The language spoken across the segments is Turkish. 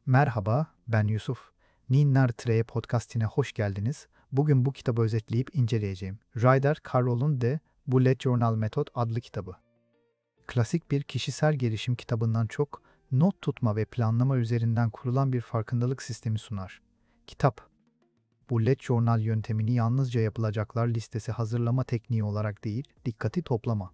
Merhaba, ben Yusuf. Ninnar Treye podcastine hoş geldiniz. Bugün bu kitabı özetleyip inceleyeceğim. Ryder Carroll'un The Bullet Journal Method adlı kitabı. Klasik bir kişisel gelişim kitabından çok, not tutma ve planlama üzerinden kurulan bir farkındalık sistemi sunar. Kitap, Bullet Journal yöntemini yalnızca yapılacaklar listesi hazırlama tekniği olarak değil, dikkati toplama,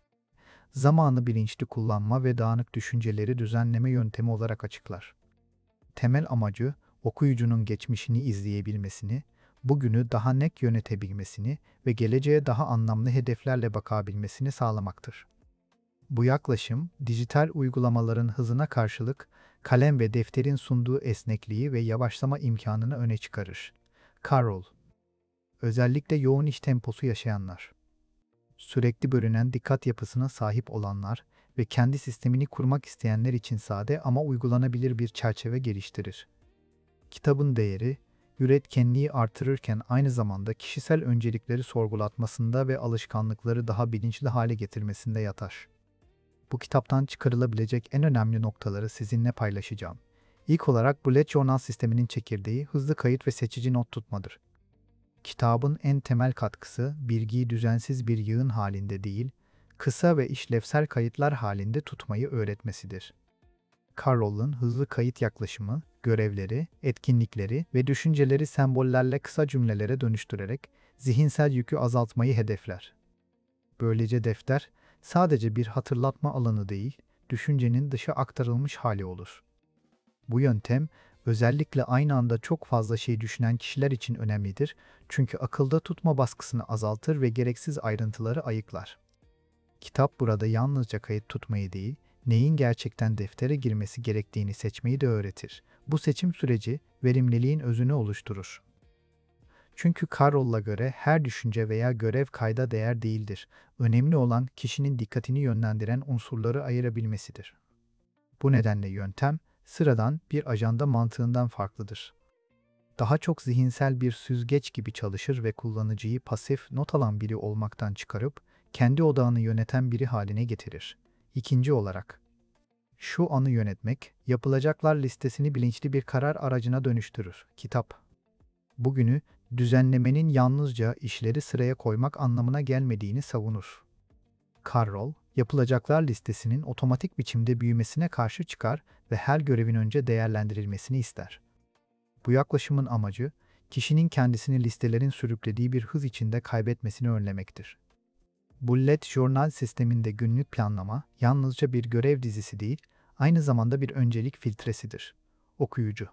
zamanı bilinçli kullanma ve dağınık düşünceleri düzenleme yöntemi olarak açıklar. Temel amacı, okuyucunun geçmişini izleyebilmesini, bugünü daha net yönetebilmesini ve geleceğe daha anlamlı hedeflerle bakabilmesini sağlamaktır. Bu yaklaşım, dijital uygulamaların hızına karşılık, kalem ve defterin sunduğu esnekliği ve yavaşlama imkanını öne çıkarır. Carroll, özellikle yoğun iş temposu yaşayanlar, sürekli bölünen dikkat yapısına sahip olanlar ve kendi sistemini kurmak isteyenler için sade ama uygulanabilir bir çerçeve geliştirir. Kitabın değeri, üretkenliği artırırken aynı zamanda kişisel öncelikleri sorgulatmasında ve alışkanlıkları daha bilinçli hale getirmesinde yatar. Bu kitaptan çıkarılabilecek en önemli noktaları sizinle paylaşacağım. İlk olarak Bullet Journal sisteminin çekirdeği hızlı kayıt ve seçici not tutmadır. Kitabın en temel katkısı bilgiyi düzensiz bir yığın halinde değil, kısa ve işlevsel kayıtlar halinde tutmayı öğretmesidir. Carroll'un hızlı kayıt yaklaşımı, görevleri, etkinlikleri ve düşünceleri sembollerle kısa cümlelere dönüştürerek zihinsel yükü azaltmayı hedefler. Böylece defter sadece bir hatırlatma alanı değil, düşüncenin dışa aktarılmış hali olur. Bu yöntem özellikle aynı anda çok fazla şey düşünen kişiler için önemlidir, çünkü akılda tutma baskısını azaltır ve gereksiz ayrıntıları ayıklar. Kitap burada yalnızca kayıt tutmayı değil, neyin gerçekten deftere girmesi gerektiğini seçmeyi de öğretir. Bu seçim süreci verimliliğin özünü oluşturur. Çünkü Carroll'a göre her düşünce veya görev kayda değer değildir. Önemli olan kişinin dikkatini yönlendiren unsurları ayırabilmesidir. Bu nedenle yöntem, sıradan bir ajanda mantığından farklıdır. Daha çok zihinsel bir süzgeç gibi çalışır ve kullanıcıyı pasif, not alan biri olmaktan çıkarıp, kendi odağını yöneten biri haline getirir. İkinci olarak, şu anı yönetmek, yapılacaklar listesini bilinçli bir karar aracına dönüştürür. Kitap, bugünü düzenlemenin yalnızca işleri sıraya koymak anlamına gelmediğini savunur. Carroll, yapılacaklar listesinin otomatik biçimde büyümesine karşı çıkar ve her görevin önce değerlendirilmesini ister. Bu yaklaşımın amacı, kişinin kendisini listelerin sürüklediği bir hız içinde kaybetmesini önlemektir. Bullet Journal sisteminde günlük planlama yalnızca bir görev dizisi değil, aynı zamanda bir öncelik filtresidir. Okuyucu,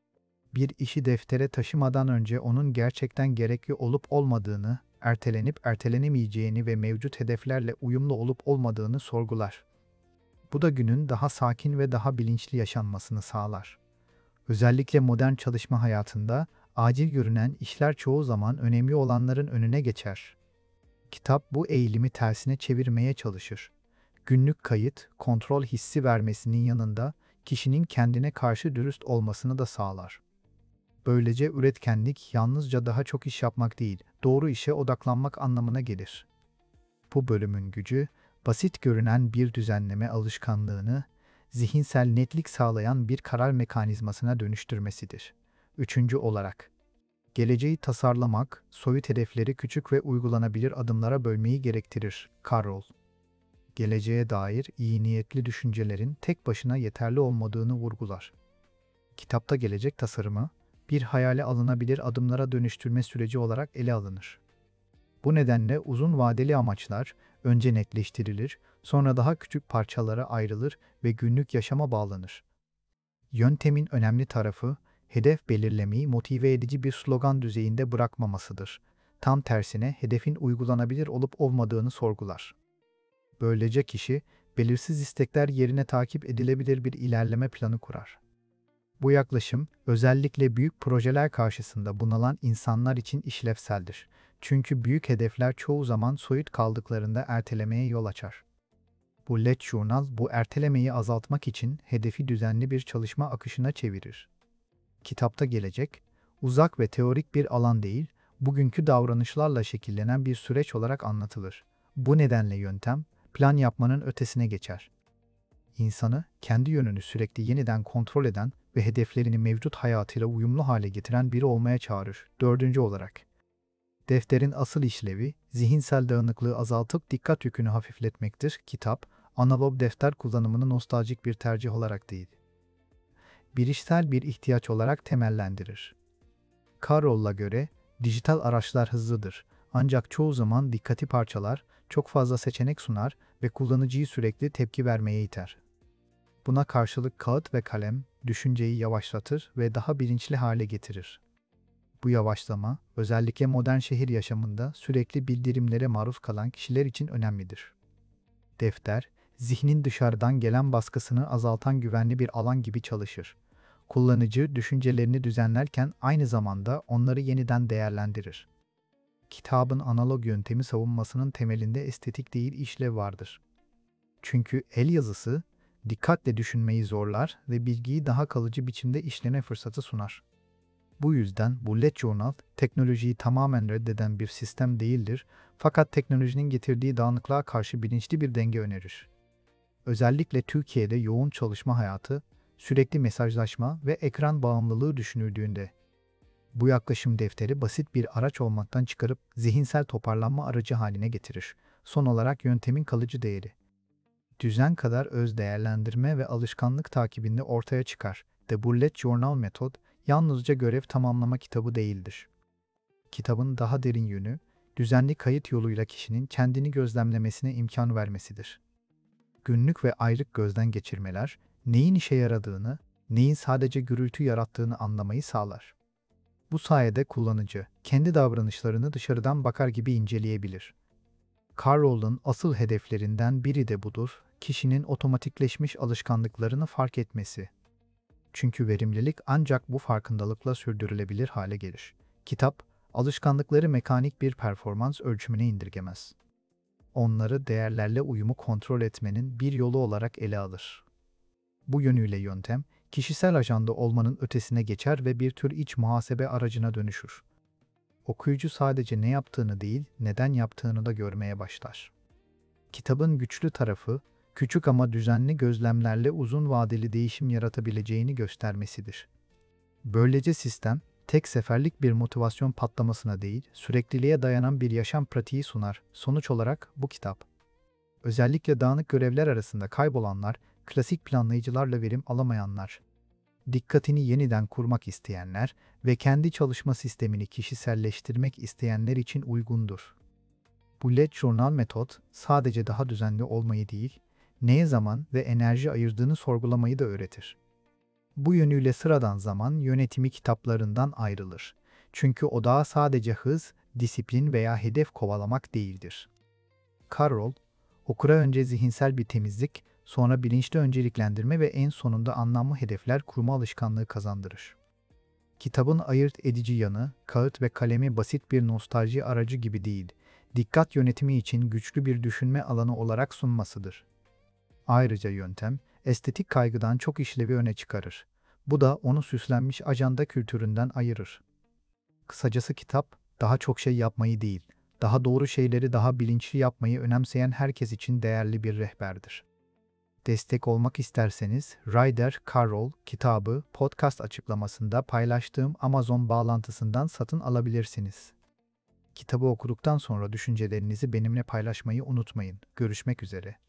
bir işi deftere taşımadan önce onun gerçekten gerekli olup olmadığını, ertelenip ertelenemeyeceğini ve mevcut hedeflerle uyumlu olup olmadığını sorgular. Bu da günün daha sakin ve daha bilinçli yaşanmasını sağlar. Özellikle modern çalışma hayatında acil görünen işler çoğu zaman önemli olanların önüne geçer. Kitap bu eğilimi tersine çevirmeye çalışır. Günlük kayıt, kontrol hissi vermesinin yanında kişinin kendine karşı dürüst olmasını da sağlar. Böylece üretkenlik yalnızca daha çok iş yapmak değil, doğru işe odaklanmak anlamına gelir. Bu bölümün gücü, basit görünen bir düzenleme alışkanlığını, zihinsel netlik sağlayan bir karar mekanizmasına dönüştürmesidir. Üçüncü olarak, geleceği tasarlamak, soyut hedefleri küçük ve uygulanabilir adımlara bölmeyi gerektirir. Carroll, geleceğe dair iyi niyetli düşüncelerin tek başına yeterli olmadığını vurgular. Kitapta gelecek tasarımı, bir hayale alınabilir adımlara dönüştürme süreci olarak ele alınır. Bu nedenle uzun vadeli amaçlar önce netleştirilir, sonra daha küçük parçalara ayrılır ve günlük yaşama bağlanır. Yöntemin önemli tarafı, hedef belirlemeyi motive edici bir slogan düzeyinde bırakmamasıdır. Tam tersine hedefin uygulanabilir olup olmadığını sorgular. Böylece kişi, belirsiz istekler yerine takip edilebilir bir ilerleme planı kurar. Bu yaklaşım, özellikle büyük projeler karşısında bunalan insanlar için işlevseldir. Çünkü büyük hedefler çoğu zaman soyut kaldıklarında ertelemeye yol açar. Bullet Journal bu ertelemeyi azaltmak için hedefi düzenli bir çalışma akışına çevirir. Kitapta gelecek, uzak ve teorik bir alan değil, bugünkü davranışlarla şekillenen bir süreç olarak anlatılır. Bu nedenle yöntem, plan yapmanın ötesine geçer. İnsanı, kendi yönünü sürekli yeniden kontrol eden ve hedeflerini mevcut hayatıyla uyumlu hale getiren biri olmaya çağırır. Dördüncü olarak, defterin asıl işlevi, zihinsel dağınıklığı azaltıp dikkat yükünü hafifletmektir. Kitap, analog defter kullanımını nostaljik bir tercih olarak değil, bilişsel bir ihtiyaç olarak temellendirir. Carroll'a göre, dijital araçlar hızlıdır. Ancak çoğu zaman dikkati parçalar, çok fazla seçenek sunar ve kullanıcıyı sürekli tepki vermeye iter. Buna karşılık kağıt ve kalem, düşünceyi yavaşlatır ve daha bilinçli hale getirir. Bu yavaşlama, özellikle modern şehir yaşamında sürekli bildirimlere maruz kalan kişiler için önemlidir. Defter, zihnin dışarıdan gelen baskısını azaltan güvenli bir alan gibi çalışır. Kullanıcı, düşüncelerini düzenlerken aynı zamanda onları yeniden değerlendirir. Kitabın analog yöntemi savunmasının temelinde estetik değil işlev vardır. Çünkü el yazısı, dikkatle düşünmeyi zorlar ve bilgiyi daha kalıcı biçimde işleme fırsatı sunar. Bu yüzden bullet journal, teknolojiyi tamamen reddeden bir sistem değildir, fakat teknolojinin getirdiği dağınıklığa karşı bilinçli bir denge önerir. Özellikle Türkiye'de yoğun çalışma hayatı, sürekli mesajlaşma ve ekran bağımlılığı düşünüldüğünde, bu yaklaşım defteri basit bir araç olmaktan çıkarıp zihinsel toparlanma aracı haline getirir. Son olarak yöntemin kalıcı değeri, düzen kadar öz değerlendirme ve alışkanlık takibinde ortaya çıkar. The Bullet Journal Method, yalnızca görev tamamlama kitabı değildir. Kitabın daha derin yönü, düzenli kayıt yoluyla kişinin kendini gözlemlemesine imkan vermesidir. Günlük ve aylık gözden geçirmeler, neyin işe yaradığını, neyin sadece gürültü yarattığını anlamayı sağlar. Bu sayede kullanıcı, kendi davranışlarını dışarıdan bakar gibi inceleyebilir. Carroll'un asıl hedeflerinden biri de budur, kişinin otomatikleşmiş alışkanlıklarını fark etmesi. Çünkü verimlilik ancak bu farkındalıkla sürdürülebilir hale gelir. Kitap, alışkanlıkları mekanik bir performans ölçümüne indirgemez. Onları değerlerle uyumu kontrol etmenin bir yolu olarak ele alır. Bu yönüyle yöntem, kişisel ajanda olmanın ötesine geçer ve bir tür iç muhasebe aracına dönüşür. Okuyucu sadece ne yaptığını değil, neden yaptığını da görmeye başlar. Kitabın güçlü tarafı, küçük ama düzenli gözlemlerle uzun vadeli değişim yaratabileceğini göstermesidir. Böylece sistem, tek seferlik bir motivasyon patlamasına değil, sürekliliğe dayanan bir yaşam pratiği sunar. Sonuç olarak bu kitap, özellikle dağınık görevler arasında kaybolanlar, klasik planlayıcılarla verim alamayanlar, dikkatini yeniden kurmak isteyenler ve kendi çalışma sistemini kişiselleştirmek isteyenler için uygundur. Bullet Journal metot sadece daha düzenli olmayı değil, neye zaman ve enerji ayırdığını sorgulamayı da öğretir. Bu yönüyle sıradan zaman yönetimi kitaplarından ayrılır. Çünkü odağı sadece hız, disiplin veya hedef kovalamak değildir. Carroll, okura önce zihinsel bir temizlik, sonra bilinçli önceliklendirme ve en sonunda anlamlı hedefler kurma alışkanlığı kazandırır. Kitabın ayırt edici yanı, kağıt ve kalemi basit bir nostalji aracı gibi değil, dikkat yönetimi için güçlü bir düşünme alanı olarak sunmasıdır. Ayrıca yöntem, estetik kaygıdan çok işlevi öne çıkarır. Bu da onu süslenmiş ajanda kültüründen ayırır. Kısacası kitap, daha çok şey yapmayı değil, daha doğru şeyleri daha bilinçli yapmayı önemseyen herkes için değerli bir rehberdir. Destek olmak isterseniz, Ryder Carroll kitabı podcast açıklamasında paylaştığım Amazon bağlantısından satın alabilirsiniz. Kitabı okuduktan sonra düşüncelerinizi benimle paylaşmayı unutmayın. Görüşmek üzere.